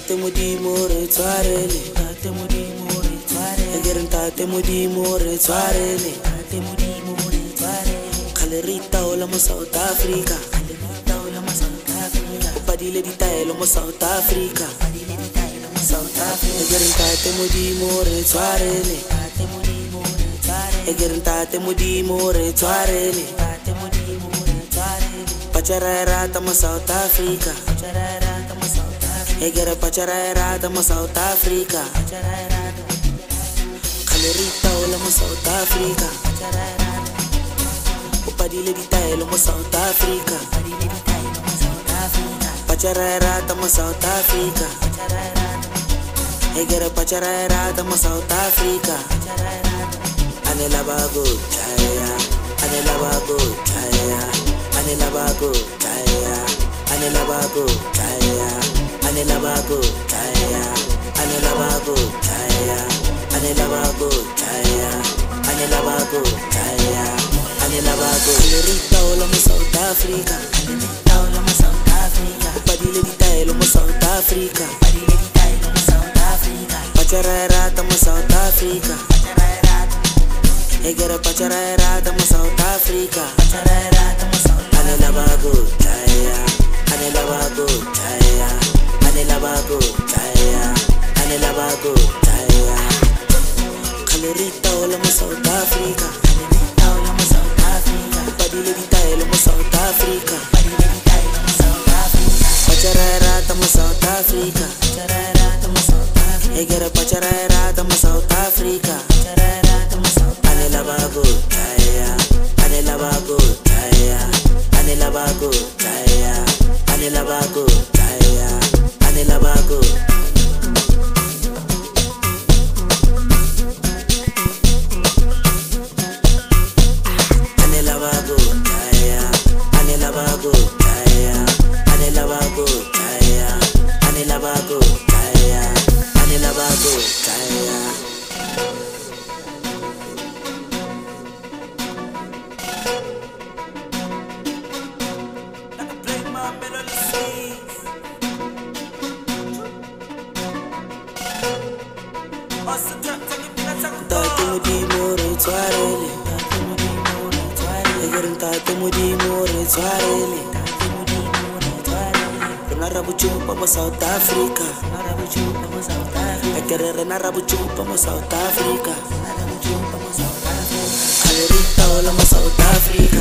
Tate Modimo re tshwarele, Tate Modimo re tshwarele. Ke reng Tate Modimo re tshwarele, Tate Modimo re tshwarele. Khale re itaola mo South Africa, khale re itaola mo South Africa. O padile ditaelo mo South Africa, padile ditaelo mo South Africa. Ke reng Tate Modimo re tshwarele, Tate Modimo re tshwarele. Ke reng Tate Modimo re tshwarele, Tate Modimo re tshwarele. Pachara e rata mo South Africa, pachara e rata mo South Africa. Egere pachara e rata mo South Africa, pachara e rata. Khale re itaola mo South Africa, pachara e rata. O padile ditaelo mo South Africa, padile ditaelo mo South Africa. Pachara e rata mo South Africa, pachara e rata. Egere pachara e rata mo South Africa, pachara e rata. Anela bago chaya, anela bago chaya, anela bago chaya, anela bago chaya, anela bago chaya, anela bago chaya, anela bago chaya, anela bago chaya, anela bago. Rita ola mo South Africa, Rita ola mo South Africa. Padile ditaelo mo South Africa, padile ditaelo mo South Africa. Pachara e rata mo South Africa, pachara e rata. Egere pachara e rata mo South Africa, pachara e rata mo South Africa. Anela bago chaya, anela bago chaya, anela bago chaya, anela bago chaya. Khale rita ola mo South Africa, khale rita ola mo South Africa. Padile ditaelo mo South Africa, padile ditaelo mo South Africa. Pachara e rata mo South Africa, pachara e rata mo South Africa. Egere pachara e rata mo South Africa, pachara e rata mo South Africa. Anela bago chaya, anela bago chaya, anela bago chaya, anela bago chaya, anela bago. Anela bago chaya, anela bago chaya, anela bago chaya, anela bago chaya, anela bago chaya. Tate Modimo re tshwarele, Tate Modimo re tshwarele. Ke reng Tate Modimo re tshwarele, Tate Modimo re tshwarele. Rena ra bochupa mo South Africa, rena ra bochupa mo South Africa. Ke re rena ra bochupa mo South Africa, rena ra bochupa mo South Africa. Khale re itaola mo South Africa.